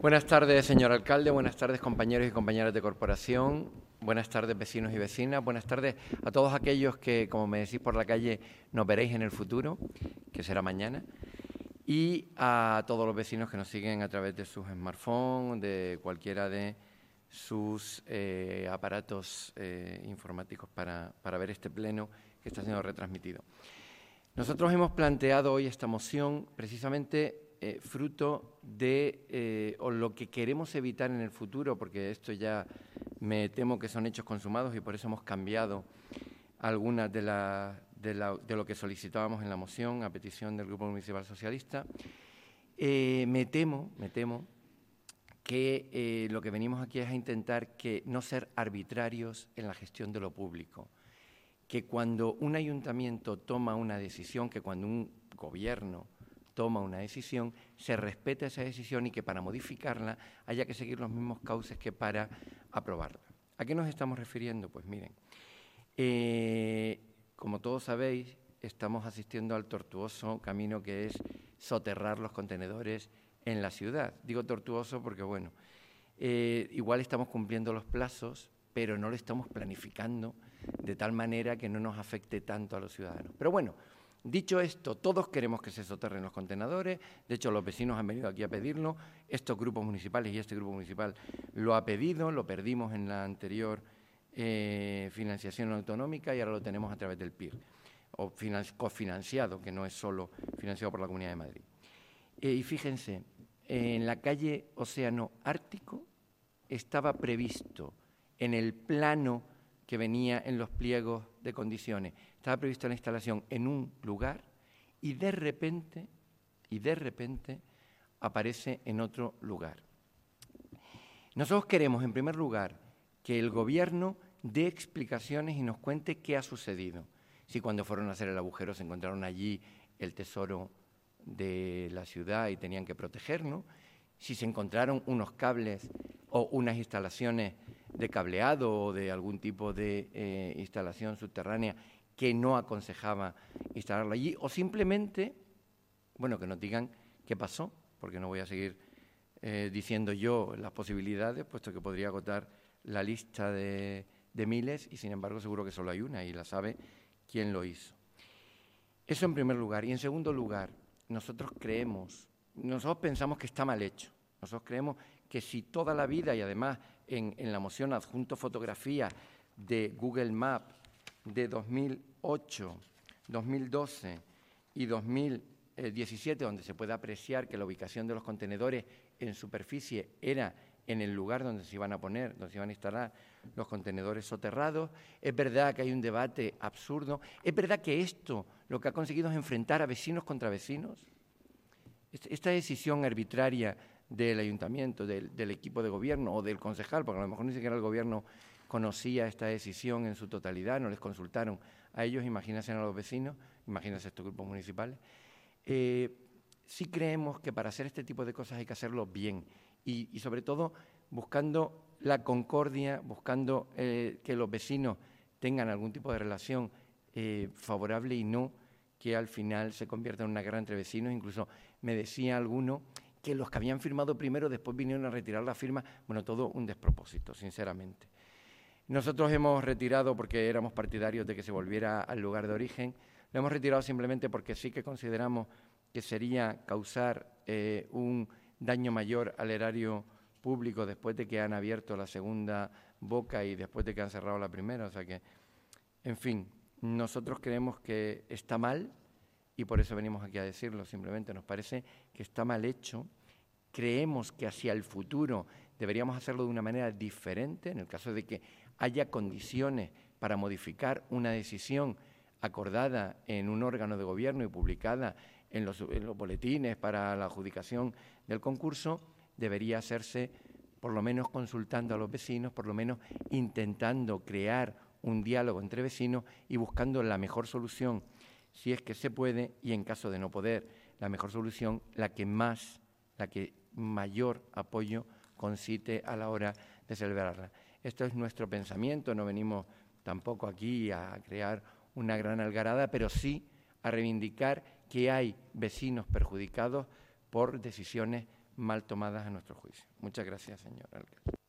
Buenas tardes, señor alcalde. Buenas tardes, compañeros y compañeras de corporación. Buenas tardes, vecinos y vecinas. Buenas tardes a todos aquellos que, como me decís por la calle, nos veréis en el futuro, que será mañana. Y a todos los vecinos que nos siguen a través de sus smartphones, de cualquiera de sus aparatos informáticos para ver este pleno que está siendo retransmitido. Nosotros hemos planteado hoy esta moción precisamente fruto de o lo que queremos evitar en el futuro, porque esto ya me temo que son hechos consumados y por eso hemos cambiado algunas de lo que solicitábamos en la moción a petición del Grupo Municipal Socialista. Me temo que lo que venimos aquí es a intentar que no ser arbitrarios en la gestión de lo público, que cuando un ayuntamiento toma una decisión, que cuando un gobierno toma una decisión, se respeta esa decisión y que para modificarla haya que seguir los mismos cauces que para aprobarla. ¿A qué nos estamos refiriendo? Pues miren, como todos sabéis, estamos asistiendo al tortuoso camino que es soterrar los contenedores en la ciudad. Digo tortuoso porque, bueno, igual estamos cumpliendo los plazos, pero no lo estamos planificando de tal manera que no nos afecte tanto a los ciudadanos. Pero bueno, dicho esto, todos queremos que se soterren los contenedores. De hecho, los vecinos han venido aquí a pedirlo. Estos grupos municipales y este grupo municipal lo ha pedido, lo perdimos en la anterior financiación autonómica y ahora lo tenemos a través del PIR, o cofinanciado, que no es solo financiado por la Comunidad de Madrid. Y fíjense, en la calle Océano Ártico estaba previsto en el plano que venía en los pliegos de condiciones, estaba prevista la instalación en un lugar y de repente aparece en otro lugar. Nosotros queremos, en primer lugar, que el Gobierno dé explicaciones y nos cuente qué ha sucedido. Si cuando fueron a hacer el agujero se encontraron allí el tesoro de la ciudad y tenían que protegerlo, si se encontraron unos cables o unas instalaciones de cableado o de algún tipo de instalación subterránea que no aconsejaba instalarlo allí, o simplemente, bueno, que nos digan qué pasó, porque no voy a seguir diciendo yo las posibilidades, puesto que podría agotar la lista de miles y, sin embargo, seguro que solo hay una y la sabe quién lo hizo. Eso en primer lugar. Y en segundo lugar, nosotros pensamos que está mal hecho. Nosotros creemos que si toda la vida, y además en la moción adjunto fotografía de Google Maps de 2008, 2012 y 2017, donde se puede apreciar que la ubicación de los contenedores en superficie era en el lugar donde se iban a poner, donde se iban a instalar los contenedores soterrados. Es verdad que hay un debate absurdo. Es verdad que esto lo que ha conseguido es enfrentar a vecinos contra vecinos. Esta decisión arbitraria del ayuntamiento, del equipo de gobierno o del concejal, porque a lo mejor ni siquiera el gobierno conocía esta decisión en su totalidad, no les consultaron a ellos, imagínense a los vecinos, imagínense estos grupos municipales. Sí creemos que para hacer este tipo de cosas hay que hacerlo bien y sobre todo buscando la concordia, buscando que los vecinos tengan algún tipo de relación favorable y no que al final se convierta en una guerra entre vecinos. Incluso me decía alguno que los que habían firmado primero después vinieron a retirar la firma. Bueno, todo un despropósito, sinceramente. Nosotros hemos retirado porque éramos partidarios de que se volviera al lugar de origen. Lo hemos retirado simplemente porque sí que consideramos que sería causar un daño mayor al erario público después de que han abierto la segunda boca y después de que han cerrado la primera. O sea que, en fin, nosotros creemos que está mal y por eso venimos aquí a decirlo. Simplemente nos parece que está mal hecho. Creemos que hacia el futuro deberíamos hacerlo de una manera diferente, en el caso de que haya condiciones para modificar una decisión acordada en un órgano de gobierno y publicada en los boletines para la adjudicación del concurso, debería hacerse por lo menos consultando a los vecinos, por lo menos intentando crear un diálogo entre vecinos y buscando la mejor solución, si es que se puede, y en caso de no poder, la mejor solución, la que mayor apoyo concite a la hora de celebrarla. Esto es nuestro pensamiento, no venimos tampoco aquí a crear una gran algarada, pero sí a reivindicar que hay vecinos perjudicados por decisiones mal tomadas a nuestro juicio. Muchas gracias, señor alcalde.